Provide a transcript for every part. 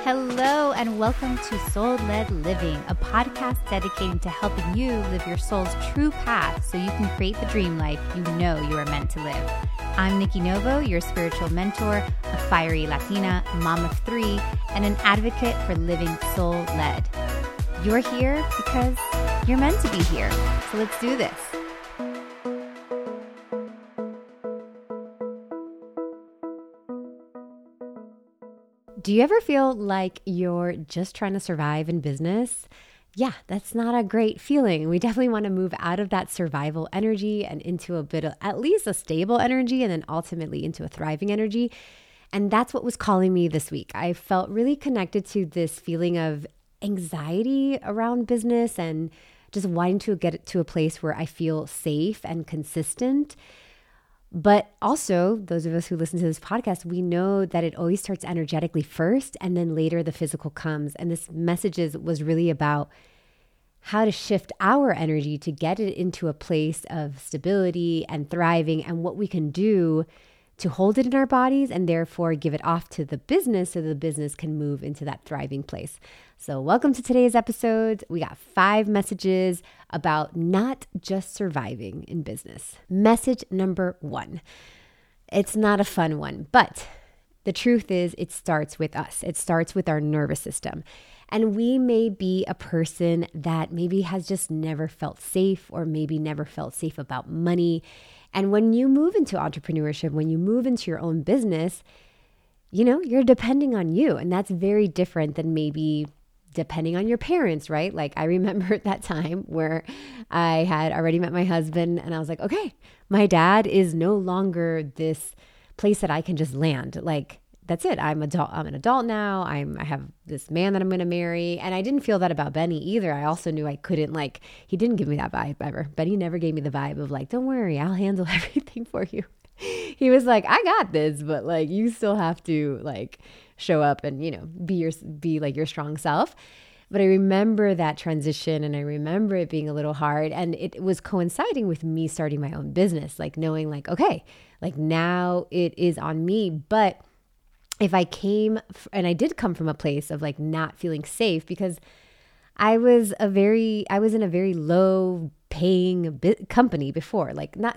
Hello and welcome to Soul-Led Living, a podcast dedicated to helping you live your soul's true path so you can create the dream life you know you are meant to live. I'm Nikki Novo, your spiritual mentor, a fiery Latina, mom of three, and an advocate for living soul-led. You're here because you're meant to be here. So let's do this. Do you ever feel like you're just trying to survive in business? Yeah, that's not a great feeling. We definitely want to move out of that survival energy and into a bit of at least a stable energy and then ultimately into a thriving energy. And that's what was calling me this week. I felt really connected to this feeling of anxiety around business and just wanting to get to a place where I feel safe and consistent. But also, those of us who listen to this podcast, we know that it always starts energetically first, and then later the physical comes. And this message was really about how to shift our energy to get it into a place of stability and thriving, and what we can do to hold it in our bodies and therefore give it off to the business so the business can move into that thriving place. So welcome to today's episode. We got 5 messages about not just surviving in business. Message number 1. It's not a fun one, but the truth is it starts with us. It starts with our nervous system. And we may be a person that maybe has just never felt safe or maybe never felt safe about money. And when you move into entrepreneurship, when you move into your own business, you're depending on you. And that's very different than maybe depending on your parents, right? Like I remember that time where I had already met my husband and I was like, okay, my dad is no longer this place that I can just land. Like, that's it. I'm an adult now. I have this man that I'm going to marry. And I didn't feel that about Benny either. I also knew I couldn't he didn't give me that vibe ever. Benny never gave me the vibe of don't worry, I'll handle everything for you. He was like, I got this, but you still have to show up and, be your strong self. But I remember that transition and I remember it being a little hard, and it was coinciding with me starting my own business, knowing okay, now it is on me. But if I came, and I did come from a place of not feeling safe, because I was in a very low paying company before,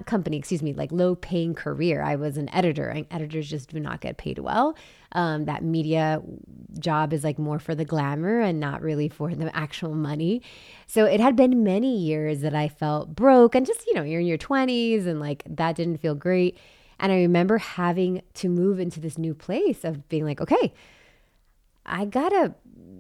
low paying career. I was an editor, and editors just do not get paid well. That media job is more for the glamour and not really for the actual money. So it had been many years that I felt broke and just, you're in your 20s and that didn't feel great. And I remember having to move into this new place of being okay, I gotta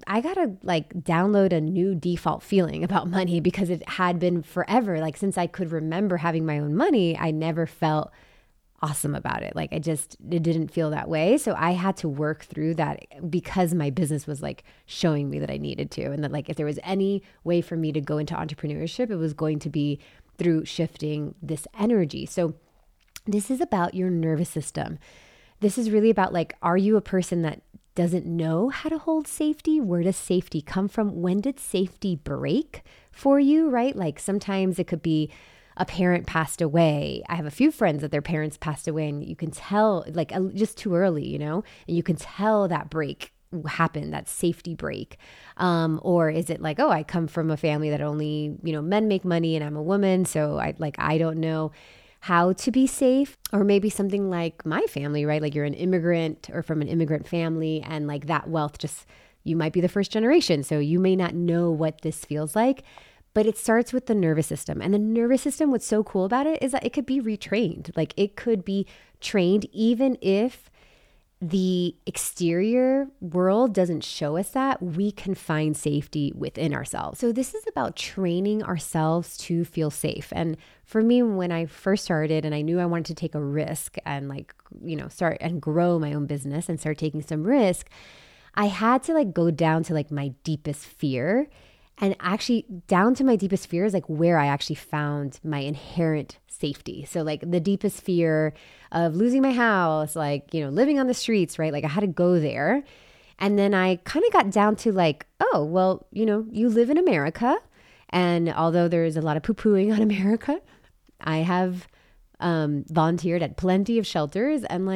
download a new default feeling about money, because it had been forever. Since I could remember having my own money, I never felt awesome about it. It didn't feel that way. So I had to work through that, because my business was showing me that I needed to. And that if there was any way for me to go into entrepreneurship, it was going to be through shifting this energy. So this is about your nervous system. This is really about are you a person that doesn't know how to hold safety? Where does safety come from? When did safety break for you, right? Sometimes it could be a parent passed away. I have a few friends that their parents passed away, and you can tell just too early, and you can tell that break happened, that safety break. Or is it I come from a family that only, men make money and I'm a woman. So I don't know how to be safe. Or maybe something like my family, right? You're an immigrant or from an immigrant family, and that wealth you might be the first generation. So you may not know what this feels like, but it starts with the nervous system. And the nervous system, what's so cool about it is that it could be retrained. It could be trained even if the exterior world doesn't show us that, we can find safety within ourselves. So this is about training ourselves to feel safe. And for me, when I first started and I knew I wanted to take a risk and start and grow my own business and start taking some risk, I had to go down to my deepest fear. And actually down to my deepest fear is where I actually found my inherent safety. So the deepest fear of losing my house, living on the streets, right? I had to go there. And then I kind of got down to oh, well, you live in America. And although there's a lot of poo-pooing on America, I have volunteered at plenty of shelters, and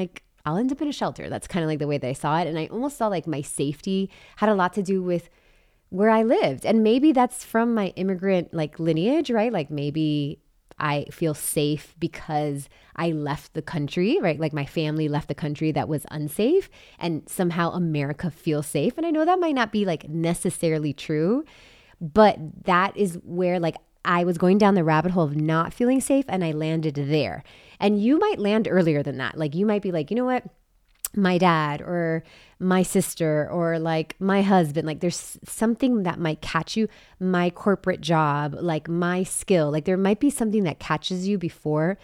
I'll end up in a shelter. That's kind of like the way that I saw it. And I almost saw like my safety had a lot to do with where I lived. And maybe that's from my immigrant like lineage, right? Like maybe I feel safe because I left the country, right? Like my family left the country that was unsafe, and somehow America feels safe. And I know that might not be like necessarily true, but that is where like I was going down the rabbit hole of not feeling safe, and I landed there. And you might land earlier than that. Like you might be like, you know what? My dad or my sister or like my husband, like there's something that might catch you, my corporate job, like my skill, like there might be something that catches you before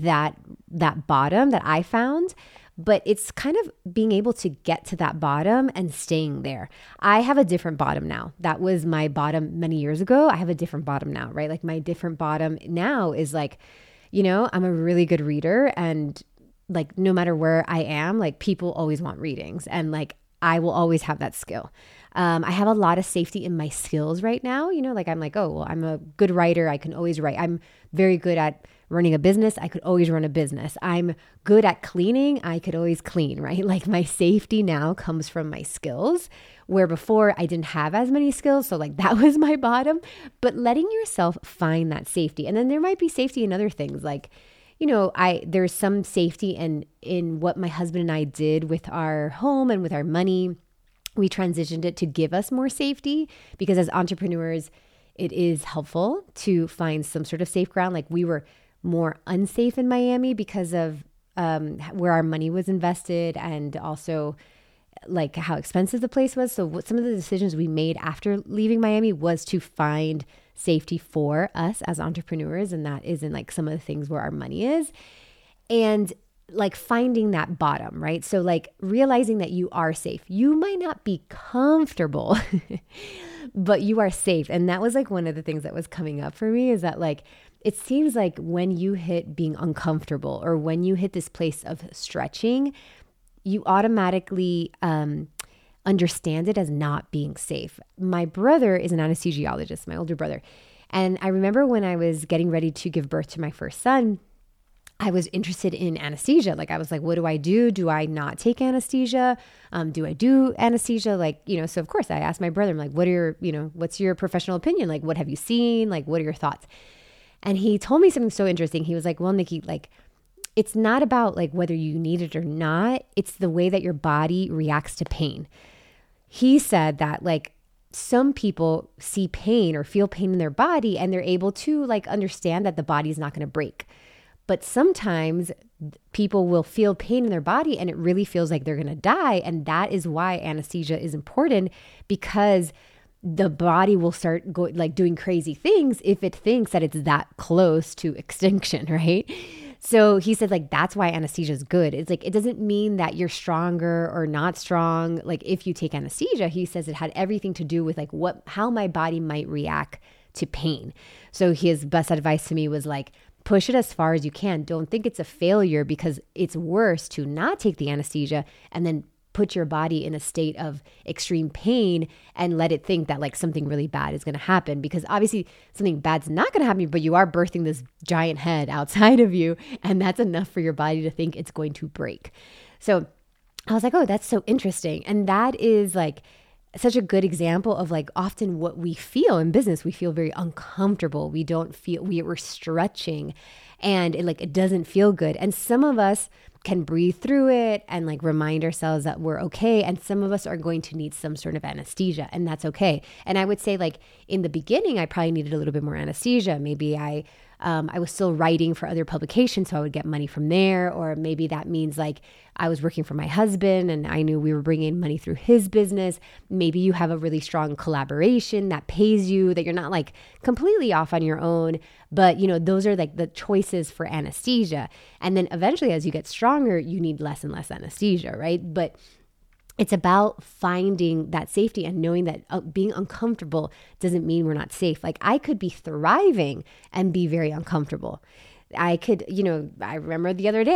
that bottom that I found. But it's kind of being able to get to that bottom and staying there. I have a different bottom now. That was my bottom many years ago. I have a different bottom now, right? Like my different bottom now is like, I'm a really good reader, and like no matter where I am, like people always want readings, and like I will always have that skill. I have a lot of safety in my skills right now. Like I'm like, oh, well, I'm a good writer. I can always write. I'm very good at running a business. I could always run a business. I'm good at cleaning. I could always clean, right? Like my safety now comes from my skills, where before I didn't have as many skills. So like that was my bottom, but letting yourself find that safety. And then there might be safety in other things like, there's some safety in what my husband and I did with our home and with our money. We transitioned it to give us more safety, because as entrepreneurs, it is helpful to find some sort of safe ground. Like we were more unsafe in Miami because of where our money was invested, and also like how expensive the place was. So some of the decisions we made after leaving Miami was to find safety for us as entrepreneurs. And that is in like some of the things where our money is, and like finding that bottom, right? So like realizing that you are safe. You might not be comfortable, but you are safe. And that was like one of the things that was coming up for me, is that like, it seems like when you hit being uncomfortable, or when you hit this place of stretching, you automatically understand it as not being safe. My brother is an anesthesiologist, my older brother. And I remember when I was getting ready to give birth to my first son, I was interested in anesthesia. Like I was like, what do I do? Do I not take anesthesia? Do I do anesthesia? Like, so of course I asked my brother, I'm like, what's your professional opinion? Like, what have you seen? Like, what are your thoughts? And he told me something so interesting. He was like, well, Nikki, like, it's not about like whether you need it or not. It's the way that your body reacts to pain. He said that like some people see pain or feel pain in their body, and they're able to like understand that the body is not going to break. But sometimes people will feel pain in their body and it really feels like they're going to die. And that is why anesthesia is important, because the body will start doing crazy things if it thinks that it's that close to extinction, right? So he said like, that's why anesthesia is good. It's like, it doesn't mean that you're stronger or not strong. Like if you take anesthesia, he says it had everything to do with like how my body might react to pain. So his best advice to me was like, push it as far as you can. Don't think it's a failure, because it's worse to not take the anesthesia and then put your body in a state of extreme pain and let it think that like something really bad is going to happen, because obviously something bad's not going to happen, but you are birthing this giant head outside of you, and that's enough for your body to think it's going to break. So I was like, oh, that's so interesting. And that is like such a good example of like often what we feel in business. We feel very uncomfortable. We don't feel, we're stretching, and it doesn't feel good. And some of us can breathe through it and like remind ourselves that we're okay. And some of us are going to need some sort of anesthesia, and that's okay. And I would say like in the beginning, I probably needed a little bit more anesthesia. Maybe I was still writing for other publications, so I would get money from there. Or maybe that means like I was working for my husband and I knew we were bringing in money through his business. Maybe you have a really strong collaboration that pays you, that you're not like completely off on your own. But, those are like the choices for anesthesia. And then eventually, as you get stronger, you need less and less anesthesia, right? But it's about finding that safety and knowing that being uncomfortable doesn't mean we're not safe. Like I could be thriving and be very uncomfortable. I could, I remember the other day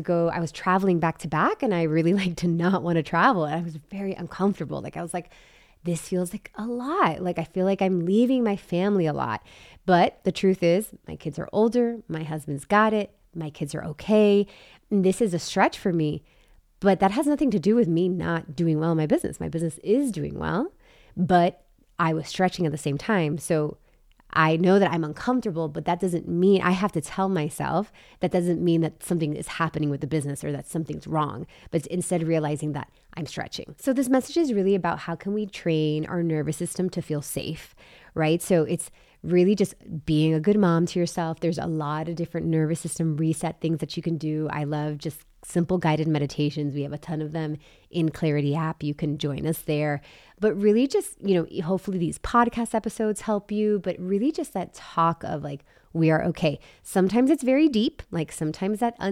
I was traveling back to back, and I really did not want to travel. And I was very uncomfortable. Like I was like, this feels like a lot. Like I feel like I'm leaving my family a lot. But the truth is my kids are older. My husband's got it. My kids are okay. And this is a stretch for me. But that has nothing to do with me not doing well in my business. My business is doing well, but I was stretching at the same time. So I know that I'm uncomfortable, but that doesn't mean I have to tell myself that doesn't mean that something is happening with the business or that something's wrong, but instead realizing that I'm stretching. So this message is really about how can we train our nervous system to feel safe, right? So it's really just being a good mom to yourself. There's a lot of different nervous system reset things that you can do. I love just simple guided meditations. We have a ton of them in Clarity app. You can join us there. But really just, hopefully these podcast episodes help you, but really just that talk of like, we are okay. Sometimes it's very deep. Like sometimes that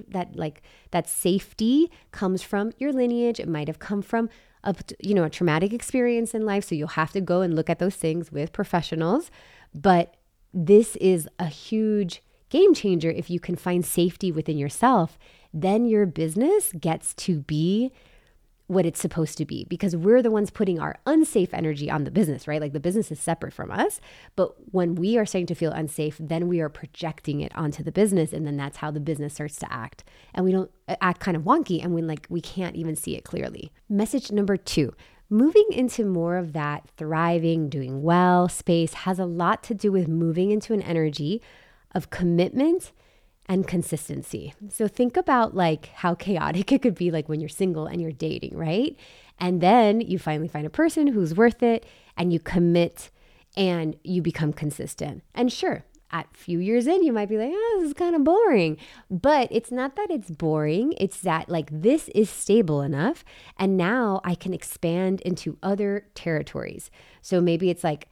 that safety comes from your lineage. It might have come from a traumatic experience in life. So you'll have to go and look at those things with professionals. But this is a huge game changer. If you can find safety within yourself, then your business gets to be what it's supposed to be, because we're the ones putting our unsafe energy on the business, right? Like the business is separate from us. But when we are starting to feel unsafe, then we are projecting it onto the business. And then that's how the business starts to act. And we don't act kind of wonky, and we can't even see it clearly. Message number 2, moving into more of that thriving, doing well space has a lot to do with moving into an energy of commitment and consistency. So think about like how chaotic it could be like when you're single and you're dating, right? And then you finally find a person who's worth it and you commit and you become consistent. And sure, at a few years in, you might be like, oh, this is kind of boring. But it's not that it's boring. It's that like this is stable enough. And now I can expand into other territories. So maybe it's like,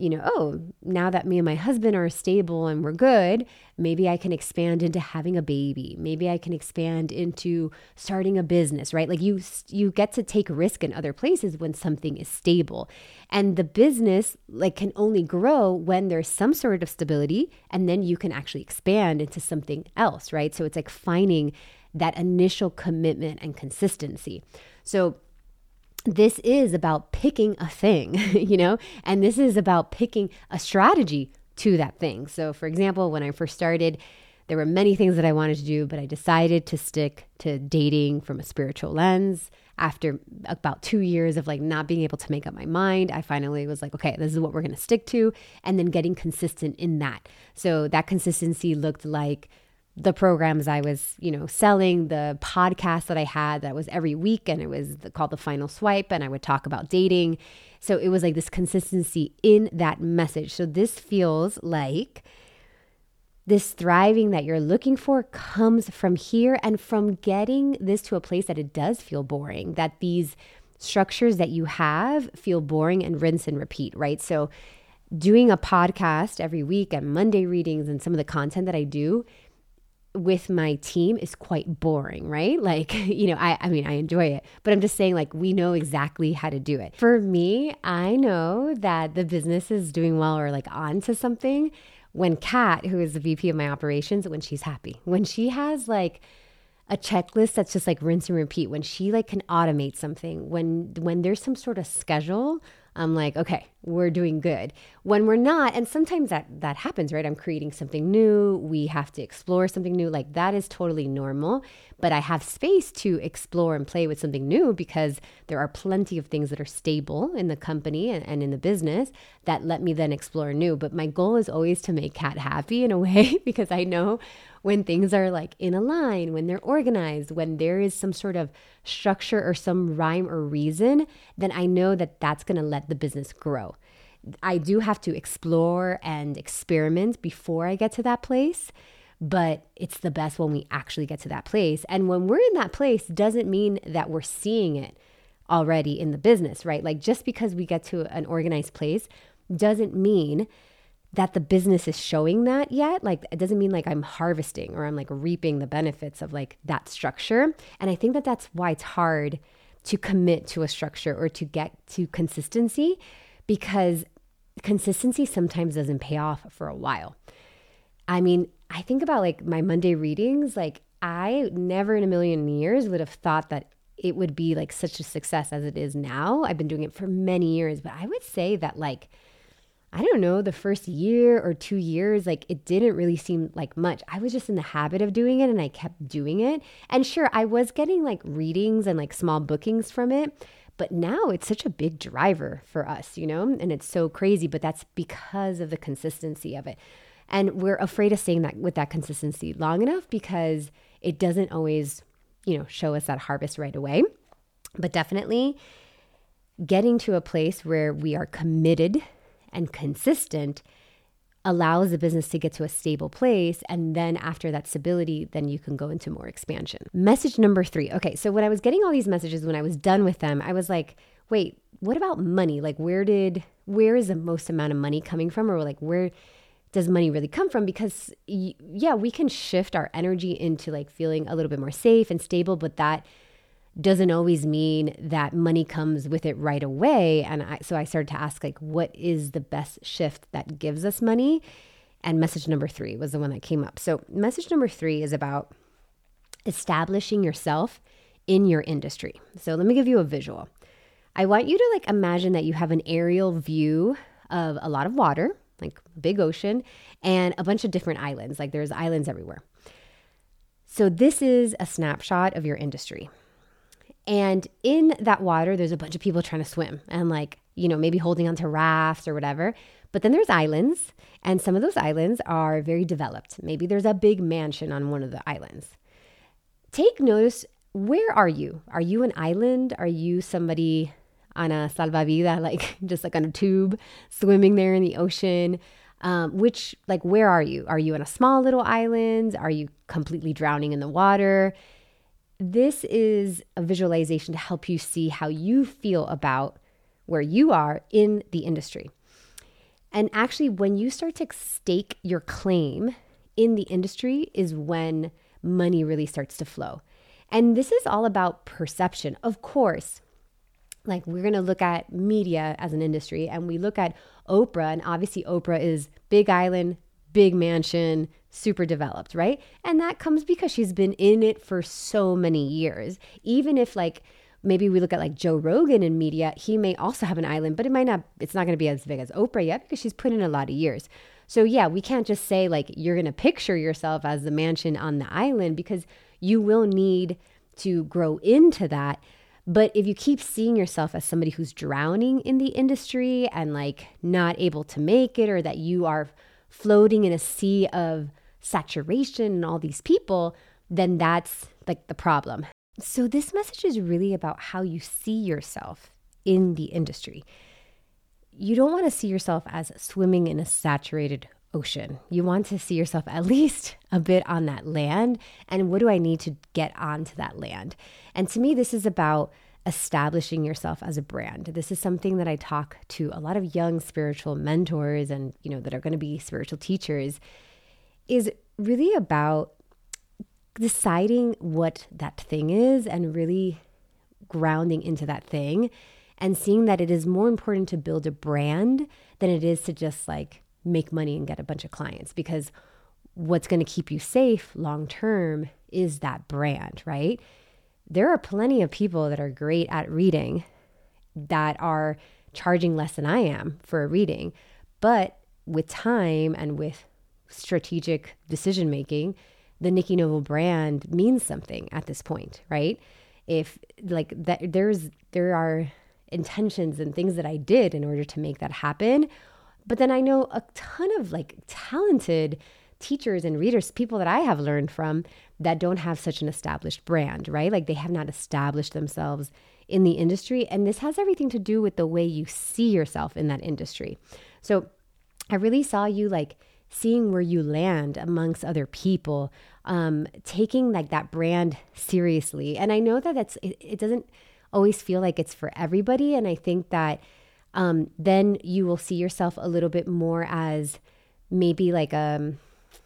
now that me and my husband are stable and we're good, maybe I can expand into having a baby. Maybe I can expand into starting a business, right? Like you get to take risk in other places when something is stable. And the business like can only grow when there's some sort of stability, and then you can actually expand into something else, right? So it's like finding that initial commitment and consistency. So this is about picking a thing, and this is about picking a strategy to that thing. So for example, when I first started, there were many things that I wanted to do, but I decided to stick to dating from a spiritual lens. After about 2 years of like not being able to make up my mind, I finally was like, okay, this is what we're going to stick to. And then getting consistent in that. So that consistency looked like the programs I was, selling, the podcast that I had that was every week, and it was called The Final Swipe, and I would talk about dating. So it was like this consistency in that message. So this feels like this thriving that you're looking for comes from here, and from getting this to a place that it does feel boring, that these structures that you have feel boring and rinse and repeat, right? So doing a podcast every week and Monday readings and some of the content that I do with my team is quite boring, right? Like, I enjoy it, but I'm just saying like, we know exactly how to do it. For me, I know that the business is doing well or like on to something when Kat, who is the VP of my operations, when she's happy, when she has like a checklist that's just like rinse and repeat, when she like can automate something, when there's some sort of schedule, I'm like, okay, we're doing good. When we're not, and sometimes that happens, right? I'm creating something new. We have to explore something new. Like that is totally normal, but I have space to explore and play with something new because there are plenty of things that are stable in the company and in the business that let me then explore new. But my goal is always to make Kat happy in a way, because I know when things are like in a line, when they're organized, when there is some sort of structure or some rhyme or reason, then I know that that's going to let the business grow. I do have to explore and experiment before I get to that place, but it's the best when we actually get to that place. And when we're in that place doesn't mean that we're seeing it already in the business, right? Like just because we get to an organized place doesn't mean that the business is showing that yet. Like it doesn't mean like I'm harvesting or I'm like reaping the benefits of like that structure. And I think that that's why it's hard to commit to a structure or to get to consistency, because consistency sometimes doesn't pay off for a while. I mean, I think about like my Monday readings, like I never in a million years would have thought that it would be like such a success as it is now. I've been doing it for many years, but I would say that like, I don't know, the first year or 2 years, like it didn't really seem like much. I was just in the habit of doing it and I kept doing it. And sure, I was getting like readings and like small bookings from it. But now it's such a big driver for us, and it's so crazy, but that's because of the consistency of it. And we're afraid of saying that with that consistency long enough because it doesn't always, show us that harvest right away. But definitely getting to a place where we are committed and consistent allows the business to get to a stable place. And then after that stability, then you can go into more expansion. Message number 3. Okay, so when I was getting all these messages, when I was done with them, I was like, wait, what about money? Like where is the most amount of money coming from? Or like where does money really come from? Because yeah, we can shift our energy into like feeling a little bit more safe and stable, but that doesn't always mean that money comes with it right away. And so I started to ask, like, what is the best shift that gives us money? And message number 3 was the one that came up. So message number 3 is about establishing yourself in your industry. So let me give you a visual. I want you to like imagine that you have an aerial view of a lot of water, like a big ocean, and a bunch of different islands. Like there's islands everywhere. So this is a snapshot of your industry. And in that water, there's a bunch of people trying to swim and like, maybe holding onto rafts or whatever. But then there's islands, and some of those islands are very developed. Maybe there's a big mansion on one of the islands. Take notice, where are you? Are you an island? Are you somebody on a salvavidas, like just like on a tube, swimming there in the ocean? Where are you? Are you on a small little island? Are you completely drowning in the water? This is a visualization to help you see how you feel about where you are in the industry. And actually, when you start to stake your claim in the industry is when money really starts to flow. And this is all about perception. Of course, like we're going to look at media as an industry, and we look at Oprah, and obviously Oprah is big island, big mansion, super developed, right? And that comes because she's been in it for so many years. Even if like maybe we look at like Joe Rogan in media, he may also have an island, but it's not going to be as big as Oprah yet because she's put in a lot of years. So yeah, we can't just say like you're going to picture yourself as the mansion on the island, because you will need to grow into that. But if you keep seeing yourself as somebody who's drowning in the industry and like not able to make it, or that you are floating in a sea of saturation and all these people, then that's like the problem. So this message is really about how you see yourself in the industry. You don't want to see yourself as swimming in a saturated ocean. You want to see yourself at least a bit on that land. And what do I need to get onto that land? And to me, this is about establishing yourself as a brand. This is something that I talk to a lot of young spiritual mentors and, that are going to be spiritual teachers, is really about deciding what that thing is and really grounding into that thing and seeing that it is more important to build a brand than it is to just like make money and get a bunch of clients, because what's going to keep you safe long term is that brand, right? There are plenty of people that are great at reading that are charging less than I am for a reading, but with time and with strategic decision making, the Nikki Novo brand means something at this point, right? If like that, there are intentions and things that I did in order to make that happen. But then I know a ton of like talented teachers and readers, people that I have learned from, that don't have such an established brand, right? Like they have not established themselves in the industry. And this has everything to do with the way you see yourself in that industry. So I really saw you like seeing where you land amongst other people, taking like that brand seriously. And I know that it doesn't always feel like it's for everybody. And I think that then you will see yourself a little bit more as maybe like a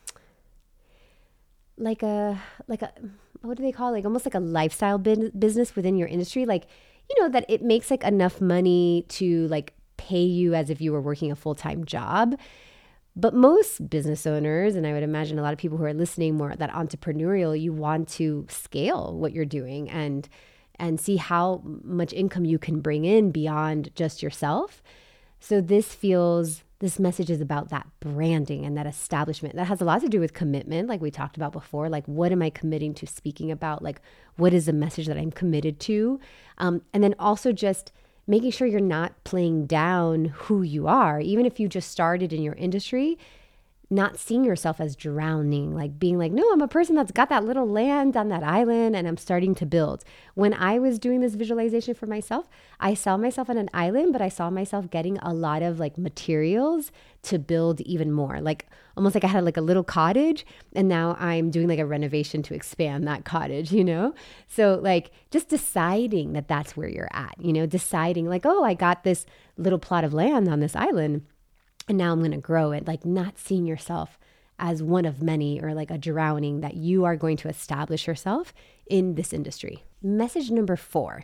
what do they call it? Like almost like a lifestyle business within your industry. Like, that it makes like enough money to like pay you as if you were working a full-time job. But most business owners, and I would imagine a lot of people who are listening, more that entrepreneurial, you want to scale what you're doing and see how much income you can bring in beyond just yourself. So this feels This message is about that branding and that establishment. That has a lot to do with commitment, like we talked about before. Like, what am I committing to speaking about? Like, what is the message that I'm committed to? And then also just making sure you're not playing down who you are. Even if you just started in your industry, not seeing yourself as drowning, like being like, no, I'm a person that's got that little land on that island and I'm starting to build. When I was doing this visualization for myself, I saw myself on an island, but I saw myself getting a lot of like materials to build even more. Like almost like I had like a little cottage and now I'm doing like a renovation to expand that cottage, you know? So like just deciding that that's where you're at, you know, deciding like, oh, I got this little plot of land on this island and now I'm going to grow it, like not seeing yourself as one of many or like a drowning, that you are going to establish yourself in this industry. Message number 4,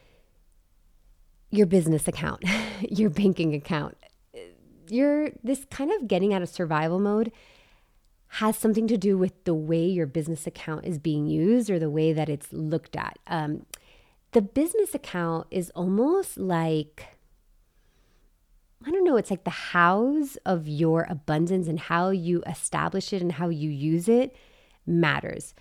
your business account, your banking account. This kind of getting out of survival mode has something to do with the way your business account is being used or the way that it's looked at. The business account is almost like, I don't know, it's like the house of your abundance, and how you establish it and how you use it matters.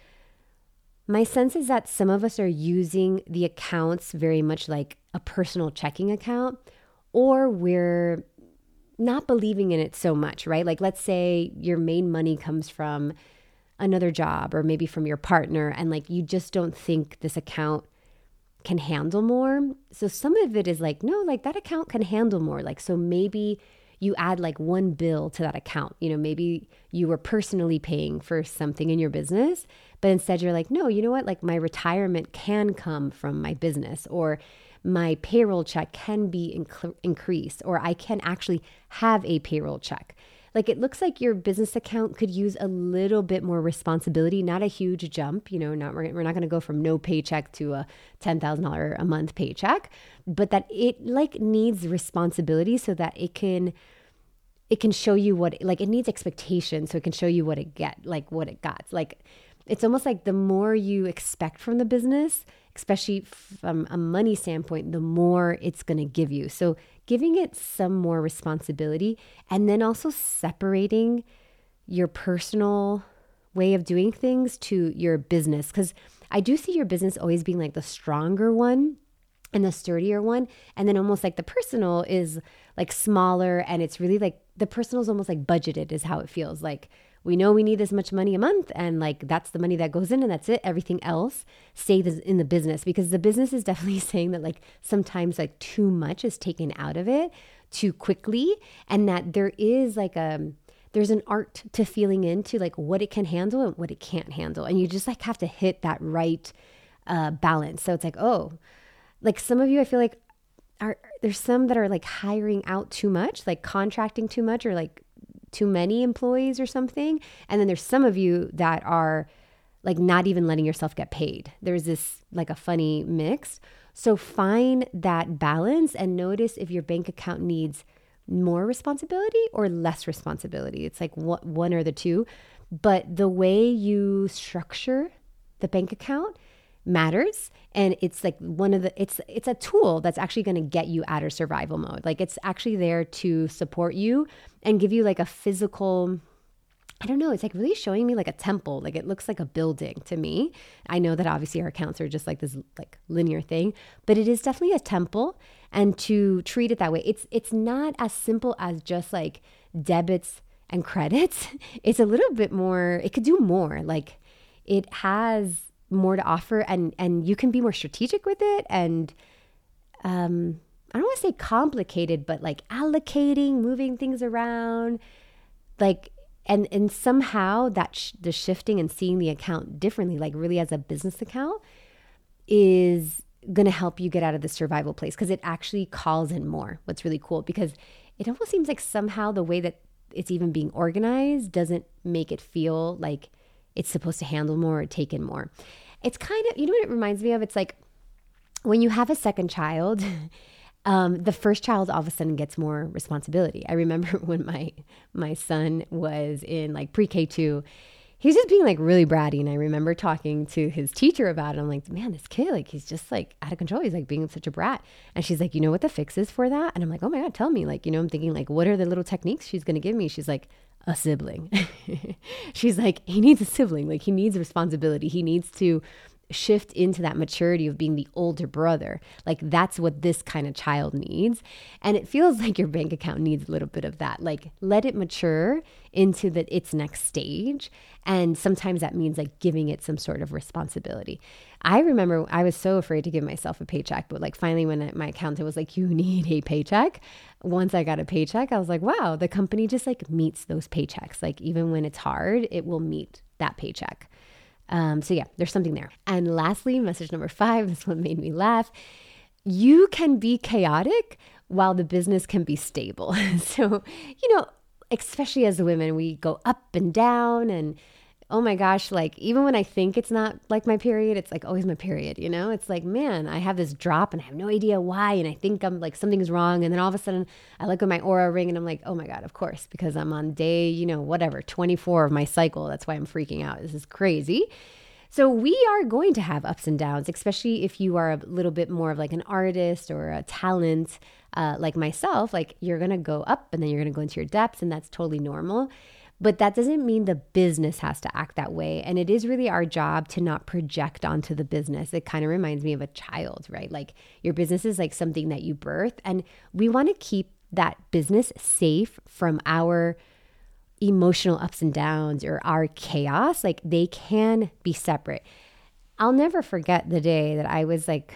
My sense is that some of us are using the accounts very much like a personal checking account, or we're not believing in it so much, right? Like let's say your main money comes from another job or maybe from your partner, and like you just don't think this account can handle more. So some of it is like, no, like that account can handle more. Like, so maybe you add like one bill to that account. You know, maybe you were personally paying for something in your business, but instead you're like, no, you know what? Like my retirement can come from my business, or my payroll check can be increased, or I can actually have a payroll check. Like it looks like your business account could use a little bit more responsibility, not a huge jump, you know, we're not going to go from no paycheck to a $10,000 a month paycheck, but that it like needs responsibility so that it can show you what, like it needs expectation so it can show you what it got. Like it's almost like the more you expect from the business, especially from a money standpoint, the more it's going to give you. So giving it some more responsibility, and then also separating your personal way of doing things to your business. Because I do see your business always being like the stronger one and the sturdier one. And then almost like the personal is like smaller, and it's really like the personal is almost like budgeted is how it feels. Like we know we need this much money a month, and like that's the money that goes in and that's it. Everything else stays in the business, because the business is definitely saying that like sometimes like too much is taken out of it too quickly, and that there is like there's an art to feeling into like what it can handle and what it can't handle. And you just like have to hit that right balance. So it's like, oh, like some of you, I feel like there's some that are like hiring out too much, like contracting too much, or like too many employees or something. And then there's some of you that are like not even letting yourself get paid. There's this like a funny mix. So find that balance and notice if your bank account needs more responsibility or less responsibility. It's like one or the two. But the way you structure the bank account matters. And it's like it's a tool that's actually going to get you out of survival mode. Like it's actually there to support you and give you like a physical, I don't know, it's like really showing me like a temple. Like it looks like a building to me. I know that obviously our accounts are just like this like linear thing, but it is definitely a temple. And to treat it that way, it's not as simple as just like debits and credits. It's a little bit more, it could do more. Like it has more to offer, and you can be more strategic with it. And I don't want to say complicated, but like allocating, moving things around, like and somehow that the shifting and seeing the account differently, like really as a business account, is going to help you get out of the survival place, because it actually calls in more. What's really cool, because it almost seems like somehow the way that it's even being organized doesn't make it feel like it's supposed to handle more or take in more. It's kind of, you know what it reminds me of? It's like when you have a second child, the first child all of a sudden gets more responsibility. I remember when my son was in like pre-K2, he's just being like really bratty. And I remember talking to his teacher about it. I'm like, man, this kid, like, he's just like out of control. He's like being such a brat. And she's like, you know what the fix is for that? And I'm like, oh my God, tell me. Like, I'm thinking like, what are the little techniques she's going to give me? She's like, a sibling. She's like, he needs a sibling. Like, he needs responsibility. He needs to shift into that maturity of being the older brother. Like, that's what this kind of child needs. And it feels like your bank account needs a little bit of that. Like, let it mature into its next stage. And sometimes that means like giving it some sort of responsibility. I remember I was so afraid to give myself a paycheck, but like finally when my accountant was like, you need a paycheck. Once I got a paycheck, I was like, wow, the company just like meets those paychecks. Like, even when it's hard, it will meet that paycheck. So yeah, there's something there. And lastly, message number 5, this one made me laugh. You can be chaotic while the business can be stable. So, especially as women, we go up and down, and oh my gosh, like even when I think it's not like my period, it's like always my period, It's like, man, I have this drop and I have no idea why. And I think I'm like, something's wrong. And then all of a sudden I look at my Oura ring and I'm like, oh my God, of course, because I'm on day, 24 of my cycle. That's why I'm freaking out. This is crazy. So we are going to have ups and downs, especially if you are a little bit more of like an artist or a talent like myself. Like, you're going to go up and then you're going to go into your depths, and that's totally normal. But that doesn't mean the business has to act that way. And it is really our job to not project onto the business. It kind of reminds me of a child, right? Like, your business is like something that you birth, and we want to keep that business safe from our emotional ups and downs or our chaos. Like, they can be separate. I'll never forget the day that I was like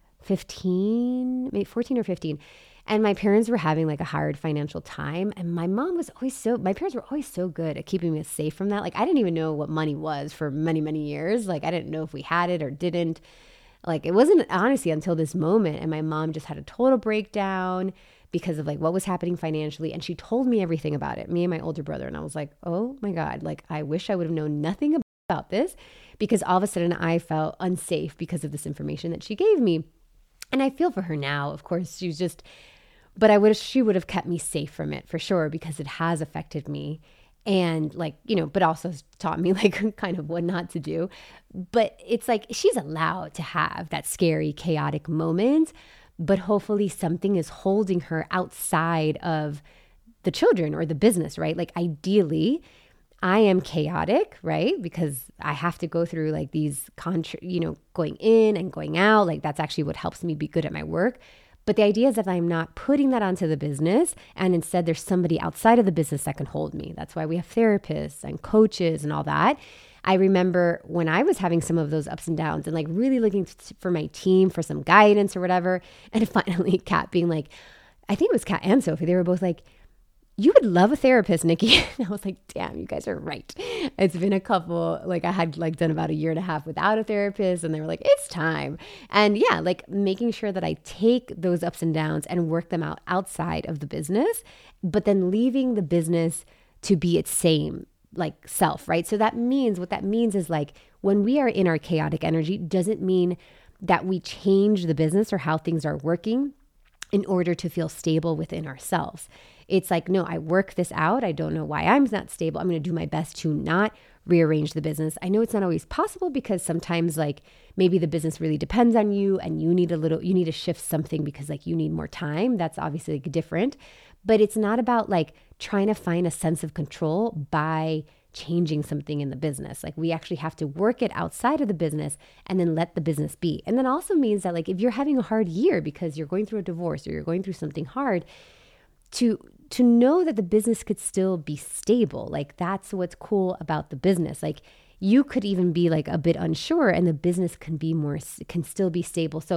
15, maybe 14 or 15. And my parents were having like a hard financial time. And my parents were always so good at keeping me safe from that. Like, I didn't even know what money was for many, many years. Like, I didn't know if we had it or didn't. Like, it wasn't honestly until this moment. And my mom just had a total breakdown because of like what was happening financially. And she told me everything about it, me and my older brother. And I was like, oh my God, like, I wish I would have known nothing about this, because all of a sudden I felt unsafe because of this information that she gave me. And I feel for her now. Of course, but I wish she would have kept me safe from it for sure, because it has affected me. And like, but also taught me like kind of what not to do. But it's like, she's allowed to have that scary, chaotic moment, but hopefully something is holding her outside of the children or the business, right? Like, ideally, I am chaotic, right? Because I have to go through like these, going in and going out. Like, that's actually what helps me be good at my work. But the idea is that I'm not putting that onto the business, and instead there's somebody outside of the business that can hold me. That's why we have therapists and coaches and all that. I remember when I was having some of those ups and downs and like really looking for my team for some guidance or whatever. And finally Kat being like, I think it was Kat and Sophie, they were both like, you would love a therapist, Nikki. And I was like, damn, you guys are right. It's been a couple, like I had like done about 1.5 years without a therapist, and they were like, it's time. And yeah, like making sure that I take those ups and downs and work them out outside of the business, but then leaving the business to be its same like self, right? So what that means is like, when we are in our chaotic energy, doesn't mean that we change the business or how things are working in order to feel stable within ourselves. It's like, no, I work this out. I don't know why I'm not stable. I'm going to do my best to not rearrange the business. I know it's not always possible, because sometimes like maybe the business really depends on you and you need to shift something because like you need more time. That's obviously like different, but it's not about like trying to find a sense of control by changing something in the business. Like, we actually have to work it outside of the business and then let the business be. And that also means that like, if you're having a hard year because you're going through a divorce or you're going through something hard, to know that the business could still be stable. Like, that's what's cool about the business. Like, you could even be like a bit unsure and the business can still be stable. So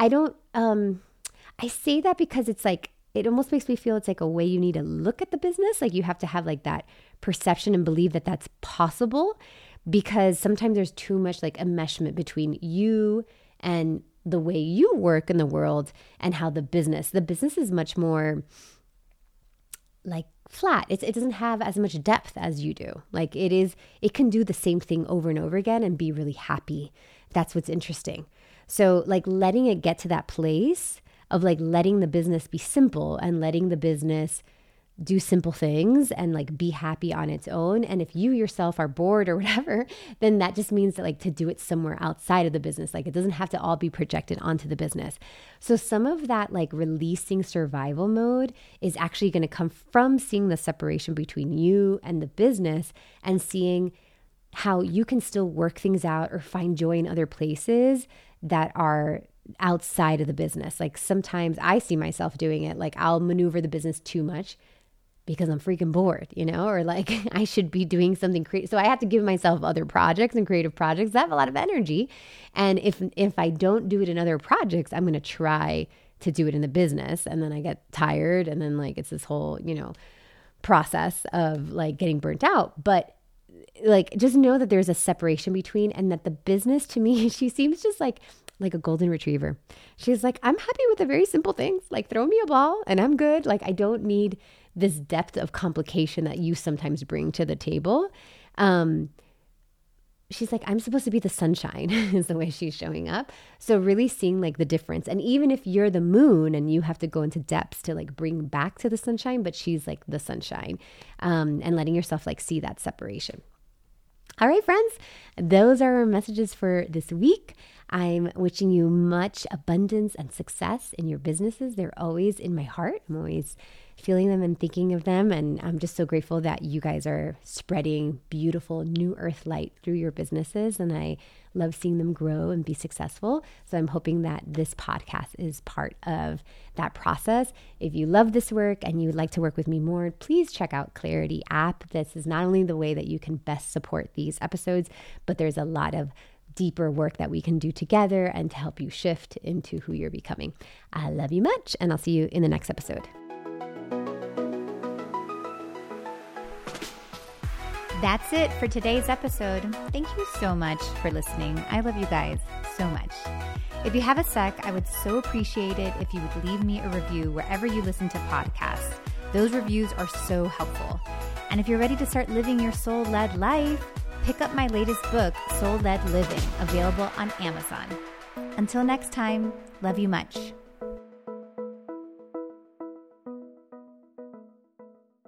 I say that because it's like, it almost makes me feel it's like a way you need to look at the business. Like, you have to have like that perception and believe that that's possible, because sometimes there's too much like enmeshment between you and the way you work in the world and how the business is much more like flat. It doesn't have as much depth as you do. Like, it can do the same thing over and over again and be really happy. That's what's interesting. So like, letting it get to that place of like letting the business be simple and letting the business do simple things and like be happy on its own. And if you yourself are bored or whatever, then that just means that like to do it somewhere outside of the business. Like it doesn't have to all be projected onto the business. So some of that like releasing survival mode is actually going to come from seeing the separation between you and the business and seeing how you can still work things out or find joy in other places that are outside of the business. Like sometimes I see myself doing it. Like I'll maneuver the business too much because I'm freaking bored, or like I should be doing something creative. So I have to give myself other projects and creative projects that have a lot of energy. And if I don't do it in other projects, I'm going to try to do it in the business. And then I get tired. And then like, it's this whole, process of like getting burnt out. But like, just know that there's a separation between, and that the business to me, she seems just like a golden retriever. She's like, I'm happy with the very simple things. Like throw me a ball and I'm good. Like I don't need this depth of complication that you sometimes bring to the table. She's like, I'm supposed to be the sunshine is the way she's showing up. So really seeing like the difference. And even if you're the moon and you have to go into depths to like bring back to the sunshine, but she's like the sunshine, and letting yourself like see that separation. All right, friends, those are our messages for this week. I'm wishing you much abundance and success in your businesses. They're always in my heart. I'm always feeling them and thinking of them. And I'm just so grateful that you guys are spreading beautiful new earth light through your businesses. And I love seeing them grow and be successful. So I'm hoping that this podcast is part of that process. If you love this work and you would like to work with me more, please check out Clarity app. This is not only the way that you can best support these episodes, but there's a lot of deeper work that we can do together and to help you shift into who you're becoming. I love you much, and I'll see you in the next episode. That's it for today's episode. Thank you so much for listening. I love you guys so much. If you have a sec, I would so appreciate it if you would leave me a review wherever you listen to podcasts. Those reviews are so helpful. And if you're ready to start living your soul-led life, pick up my latest book, Soul Led Living, available on Amazon. Until next time, love you much.